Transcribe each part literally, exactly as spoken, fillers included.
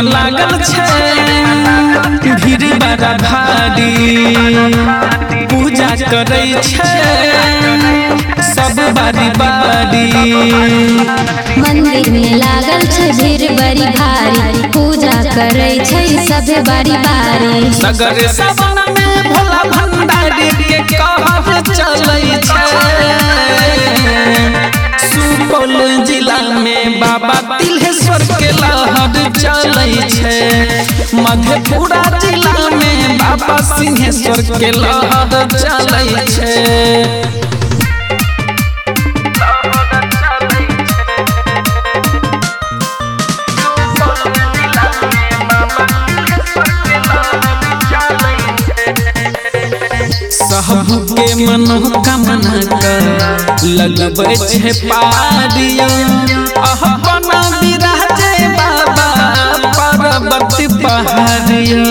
में लागल छे भीड़ बड़ा भारी पूजा करे छे सब बारी बारी। मंदिर में लागल छे भीड़ बड़ी भारी पूजा करे छे सब बारी बारी। सगर सावन में भोला भंडारी के कहर चलै छे। सुपौल जिला में बाबा तिल्हेश्वर के लहर चलै छे। मधेपुरा जिला में बाबा सिंहेश्वर के लहर चलै छे। सबके मनोकामना कर लगबै छे पारियो अपना विराजे बाबा पर्वत पहाड़ियो।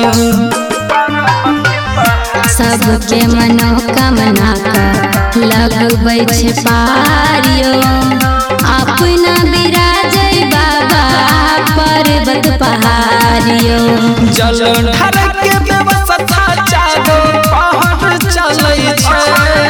सबके मनोकामना कर लगबै छे पारियो अपना विराजे बाबा पर्वत पहाड़ियो। जल ढार के व्यवस्था चारो पहाड़ चलै छे।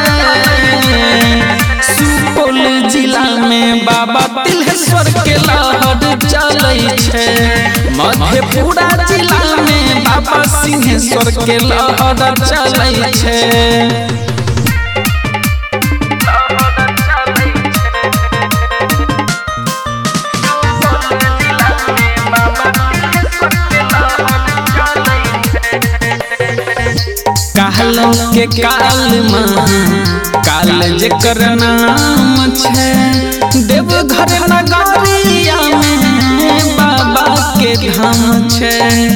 सुपौल जिला में बाबा तिल्हेश्वर के लहर चलै छे। मधेपुरा जिला में बाबा सिंहेश्वर के लहर चलै छे। कालो के काल माँ काल जेकर नाम छे। देवघर नगरिया में बाबा के धाम छे।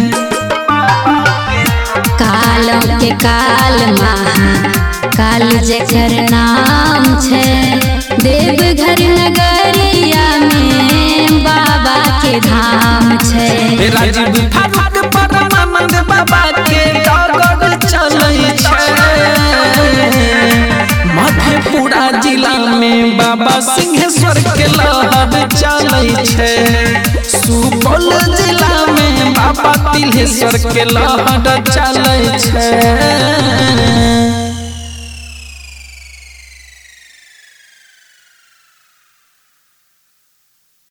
कालो के काल माँ काल जेकर नाम छे। देवघर नगरिया में बाबा के धाम छे। राजीव फारूक परमानंद बाबा के डगर चलै छे। मधेपुरा जिला में बाबा सिंहेश्वर के लहर चलै छे। सुपौल जिला में बाबा तिल्हेश्वर के लहर चलै छे।